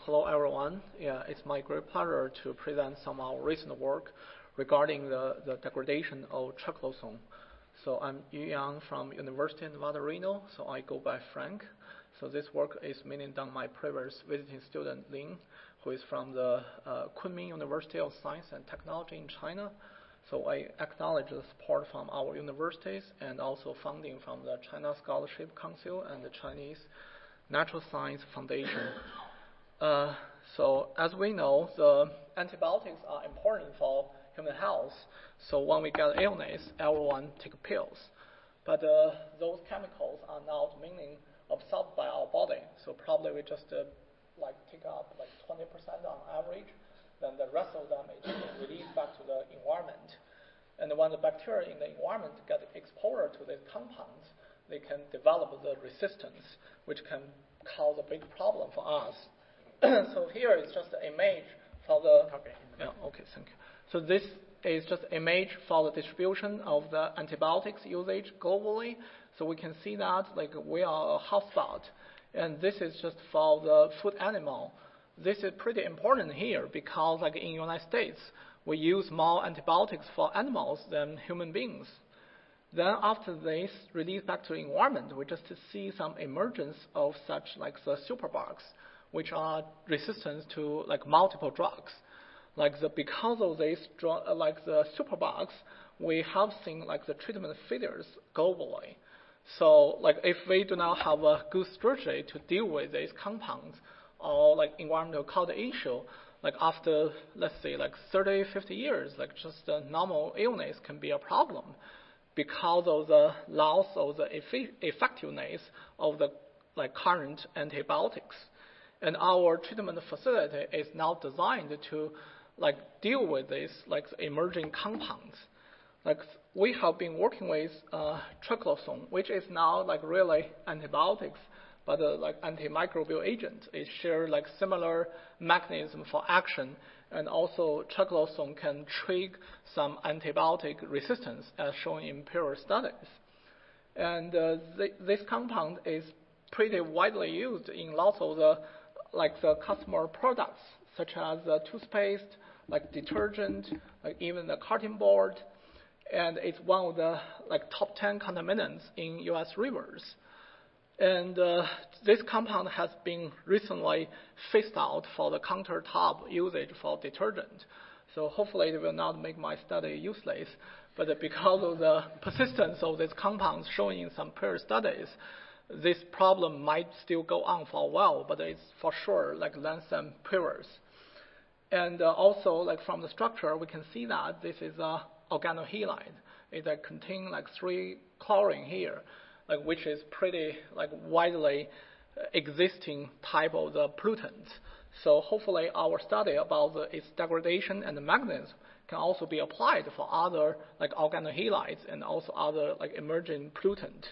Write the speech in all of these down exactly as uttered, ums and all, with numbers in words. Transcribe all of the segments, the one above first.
Hello, everyone. Yeah, it's my great pleasure to present some of our recent work regarding the, the degradation of triclosan. So I'm Yu Yang from University of Nevada, Reno. So I go by Frank. So this work is mainly done by my previous visiting student Lin, who is from the uh, Kunming University of Science and Technology in China. So I acknowledge the support from our universities and also funding from the China Scholarship Council and the Chinese Natural Science Foundation. Uh, so as we know, the antibiotics are important for human health. So when we get illness, everyone take pills. But uh, those chemicals are not mainly absorbed by our body. So probably we just uh, like take up like twenty percent on average. Then the rest of them is released back to the environment. And when the bacteria in the environment get exposure to these compounds, they can develop the resistance, which can cause a big problem for us. So here is just an image for the. Okay. Yeah. Okay. Thank you. So this is just an image for the distribution of the antibiotics usage globally. So we can see that like we are a hotspot, and this is just for the food animal. This is pretty important here because like in the United States, we use more antibiotics for animals than human beings. Then after this release back to the environment, we just see some emergence of such like the superbugs, which are resistant to like multiple drugs. Like the because of this drug, like the superbugs, we have seen like the treatment failures globally. So like if we do not have a good strategy to deal with these compounds or like environmental cause issue, like after let's say like thirty, fifty years, like just a normal illness can be a problem because of the loss of the effi- effectiveness of the like current antibiotics. And our treatment facility is now designed to like deal with this like emerging compounds. Like we have been working with uh, triclosan, which is now like really antibiotics, but uh, like antimicrobial agent. It shares like similar mechanism for action, and also triclosan can trigger some antibiotic resistance as shown in previous studies. And uh, th- this compound is pretty widely used in lots of the like the customer products, such as uh, toothpaste, like detergent, like even the carton board, and it's one of the like top ten contaminants in U S rivers. And uh, this compound has been recently phased out for the countertop usage for detergent. So hopefully it will not make my study useless. But because of the persistence of these compounds shown in some previous studies, this problem might still go on for a while, but it's for sure like less than previous. And uh, also, like from the structure, we can see that this is a organohalide. It uh, contains like three chlorine here, like which is pretty like widely uh, existing type of the pollutants. So hopefully, our study about the, its degradation and the mechanism can also be applied for other like organohalides and also other like emerging pollutants.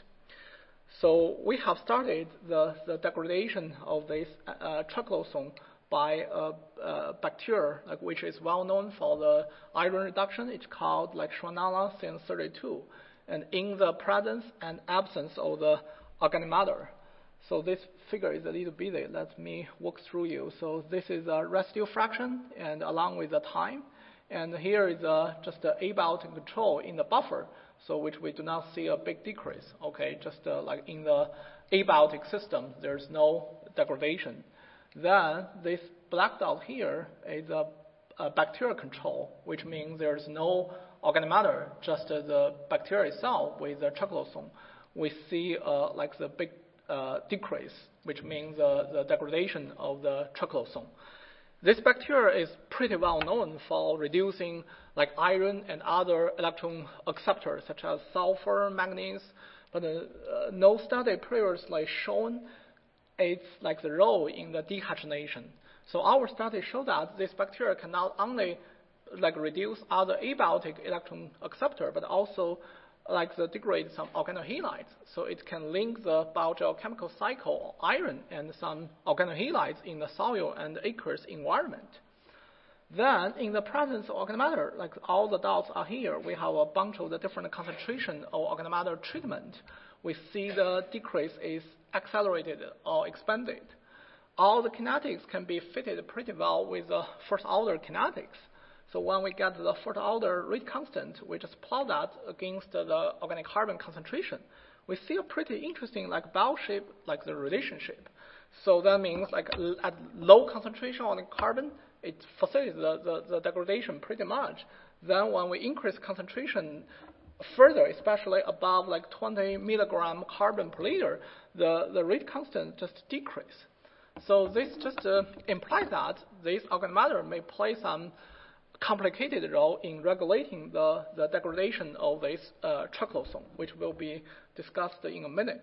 So we have started the, the degradation of this uh, triclosan by a, a bacteria, like, which is well known for the iron reduction. It's called like Schwannella sin thirty-two, and in the presence and absence of the organic matter. So this figure is a little busy. Let me walk through you. So this is a residue fraction, and along with the time, and here is a, just the abiotic control in the buffer. So which we do not see a big decrease, okay? Just uh, like in the abiotic system, there's no degradation. Then this black dot here is a, a bacterial control, which means there's no organic matter, just uh, the bacteria itself with the triclosan. We see uh, like the big uh, decrease, which means uh, the degradation of the triclosan. This bacteria is pretty well known for reducing like iron and other electron acceptors such as sulfur, manganese, but uh, uh, no study previously shown its like the role in the dehydrogenation. So our study showed that this bacteria can not only like reduce other abiotic electron acceptor, but also like the degrade some organohalides. So it can link the biogeochemical cycle of iron and some organohalides in the soil and aqueous environment. Then in the presence of organic matter, like all the dots are here, we have a bunch of the different concentration of organic matter treatment. We see the decrease is accelerated or expanded. all the kinetics can be fitted pretty well with the first order kinetics. So when we get the first order rate constant, we just plot that against the organic carbon concentration. We see a pretty interesting like bell shape, like the relationship. So that means like at low concentration on carbon, it facilitates the, the, the degradation pretty much. Then when we increase concentration further, especially above like twenty milligram carbon per liter, the, the rate constant just decrease. So this just uh, implies that this organic matter may play some complicated role in regulating the, the degradation of this uh, triclosan, which will be discussed in a minute.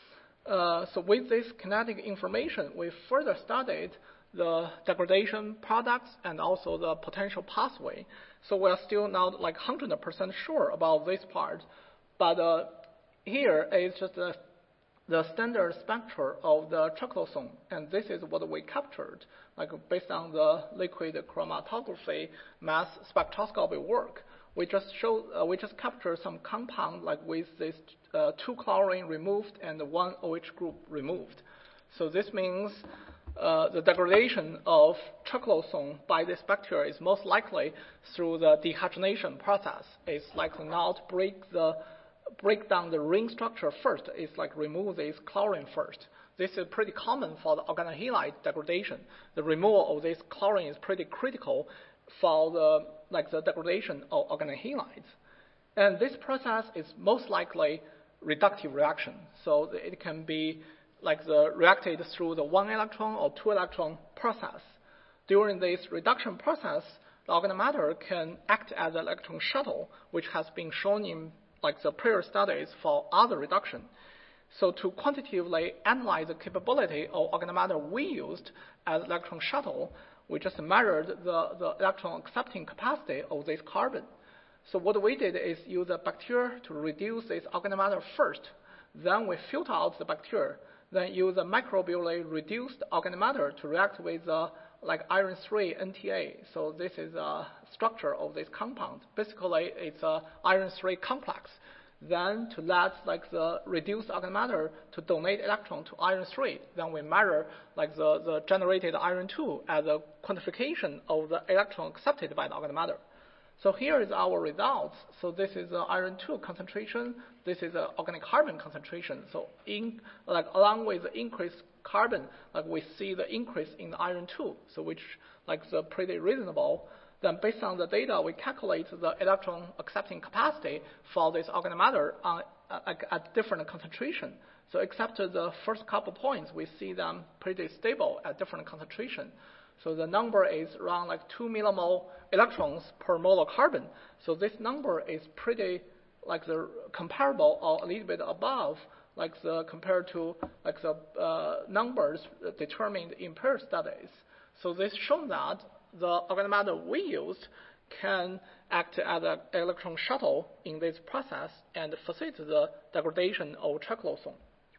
Uh, so with this kinetic information, we further studied the degradation products and also the potential pathway. So we're still not like one hundred percent sure about this part, but uh, here is just the, the standard spectra of the triclosan, and this is what we captured, like based on the liquid chromatography mass spectroscopy work. We just show, uh, we just capture some compound like with this uh, two chlorine removed and one OH group removed. So this means uh, the degradation of triclosan by this bacteria is most likely through the dehydrogenation process. It's like not break the break down the ring structure first. It's like remove this chlorine first. This is pretty common for the organohalide degradation. The removal of this chlorine is pretty critical for the like the degradation of organohalides. And this process is most likely reductive reaction. So it can be like the reacted through the one electron or two electron process. During this reduction process, the organic matter can act as an electron shuttle, which has been shown in like the prior studies for other reduction. So to quantitatively analyze the capability of organic matter we used as electron shuttle, we just measured the, the electron accepting capacity of this carbon. So what we did is use a bacteria to reduce this organic matter first. Then we filter out the bacteria. Then use a microbially reduced organic matter to react with the like iron three N T A. So this is a structure of this compound. Basically, it's a iron three complex. Then to let like the reduced organic matter to donate electron to iron three, then we measure like the, the generated iron two as a quantification of the electron accepted by the organic matter. So here is our results. So this is the iron two concentration. This is the organic carbon concentration. So in like along with the increased carbon, like we see the increase in the iron two, so which like the pretty reasonable. Then based on the data, we calculate the electron accepting capacity for this organic matter on, uh, at different concentration. So except the first couple points, we see them pretty stable at different concentration. So the number is around like two millimole electrons per molar carbon. So this number is pretty like the comparable or a little bit above like the compared to like the uh, numbers determined in prior studies. So this shown that the organic matter we used can act as an electron shuttle in this process and facilitate the degradation of triclosan.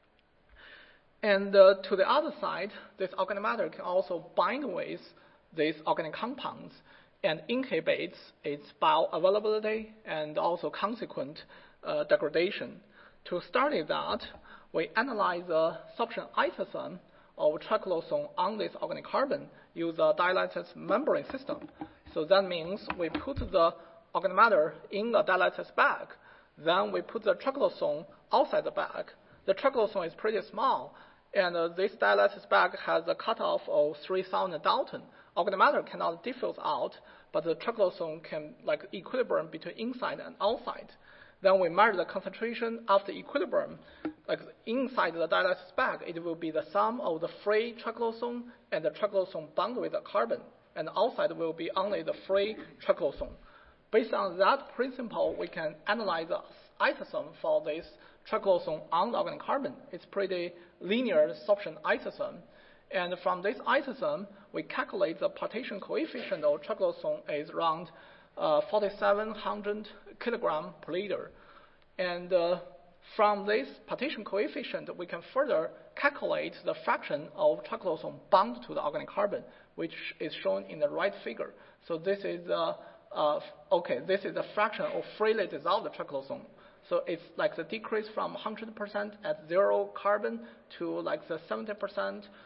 And uh, to the other side, this organic matter can also bind with these organic compounds and inhibits its bioavailability and also consequent uh, degradation. To study that, we analyze the sorption isotherm of triclosan on this organic carbon use a dielectric membrane system. So that means we put the organic matter in a dielectric bag. Then we put the triclosan outside the bag. The triclosan is pretty small, and uh, this dielectric bag has a cutoff of three thousand Dalton. Organic matter cannot diffuse out, but the triclosan can like equilibrium between inside and outside. Then we measure the concentration after equilibrium. Like inside the dielectric bag, it will be the sum of the free triclosan and the triclosan bound with the carbon. And outside will be only the free triclosan. Based on that principle, we can analyze the isotherm for this triclosan on the organic carbon. It's pretty linear sorption isotherm. And from this isotherm, we calculate the partition coefficient of triclosan is around uh, forty-seven hundred kilogram per liter. And uh, from this partition coefficient, we can further calculate the fraction of triclosan bound to the organic carbon, which is shown in the right figure. So this is uh, uh, okay. This is the fraction of freely dissolved triclosan. So it's like the decrease from one hundred percent at zero carbon to like the seventy percent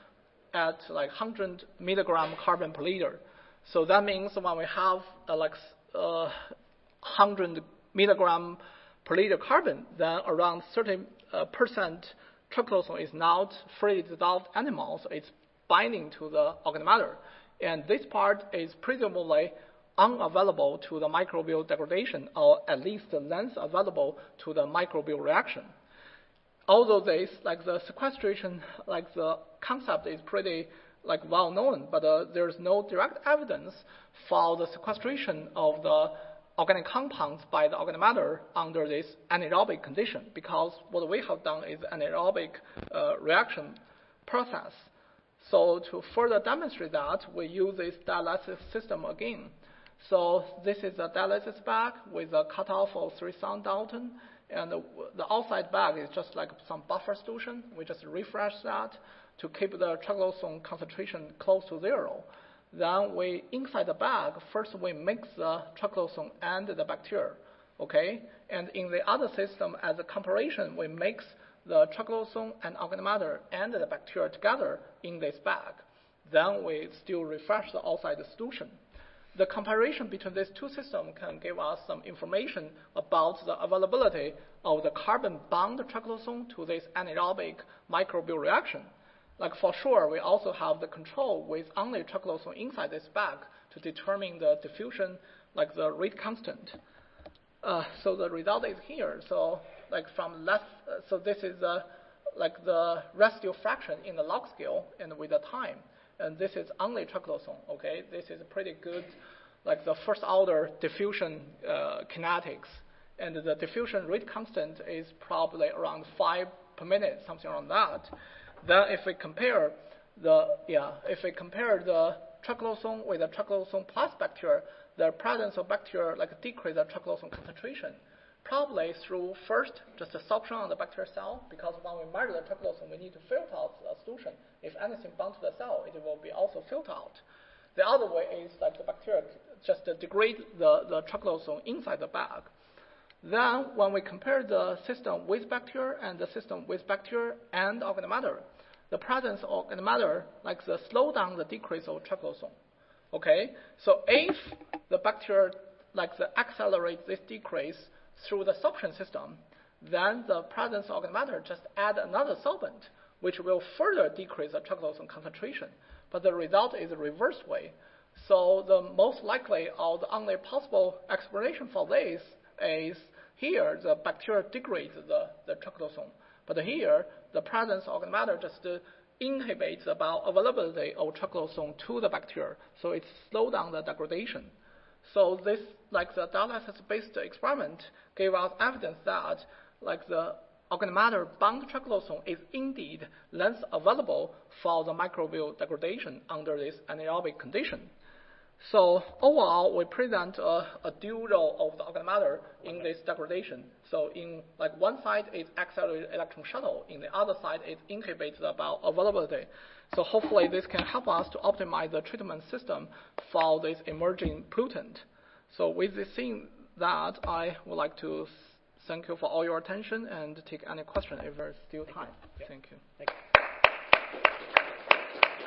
at like one hundred milligram carbon per liter. So that means when we have uh, like uh, one hundred milligram per liter carbon, then around thirty percent triclosan is not freely dissolved animal, so it's binding to the organic matter. And this part is presumably unavailable to the microbial degradation, or at least less available to the microbial reaction. Although this, like the sequestration, like the concept is pretty like well known, but uh, there's no direct evidence for the sequestration of the organic compounds by the organic matter under this anaerobic condition, because what we have done is anaerobic uh, reaction process. So to further demonstrate that, we use this dialysis system again. So this is a dialysis bag with a cutoff of three thousand Dalton, and the, the outside bag is just like some buffer solution. We just refresh that to keep the triclosan concentration close to zero. Then we, inside the bag, first we mix the triclosan and the bacteria, okay? And in the other system, as a comparison, we mix the triclosan and organic matter and the bacteria together in this bag. Then we still refresh the outside solution. The comparison between these two systems can give us some information about the availability of the carbon-bound triclosan to this anaerobic microbial reaction. Like for sure, we also have the control with only triclosan inside this bag to determine the diffusion, like the rate constant. Uh, so the result is here. So like from less, uh, so this is uh, like the residue fraction in the log scale and with the time. And this is only triclosan, okay? This is pretty good, like the first order diffusion uh, kinetics. And the diffusion rate constant is probably around five per minute, something around that. Then if we compare the, yeah, if we compare the triclosan with the triclosan plus bacteria, the presence of bacteria like decrease the triclosan concentration. Probably through first just absorption on the bacterial cell, because when we measure the triclosan, we need to filter out the solution. If anything bound to the cell, it will be also filtered out. The other way is like the bacteria just degrade the, the triclosan inside the bag. Then when we compare the system with bacteria and the system with bacteria and organic matter, the presence of organic matter like the slow down the decrease of triclosan. Okay, so if the bacteria like the accelerate this decrease through the sorption system, then the presence of organic matter just add another solvent, which will further decrease the triclosan concentration. But the result is the reverse way. So the most likely or the only possible explanation for this is here the bacteria degrades the, the triclosan. But here, the presence of organic matter just uh, inhibits the bioavailability of triclosan to the bacteria. So it slows down the degradation. So this, like the dialysis-based experiment, gave us evidence that like the organic matter bound triclosan is indeed less available for the microbial degradation under this anaerobic condition. So overall, we present a, a dual role of the organic matter in this degradation. So in like one side is accelerated electron shuttle, in the other side it inhibits the bioavailability. So hopefully this can help us to optimize the treatment system for this emerging pollutant. So with this thing that, I would like to thank you for all your attention and take any question if there's still time. Thank you. Thank you.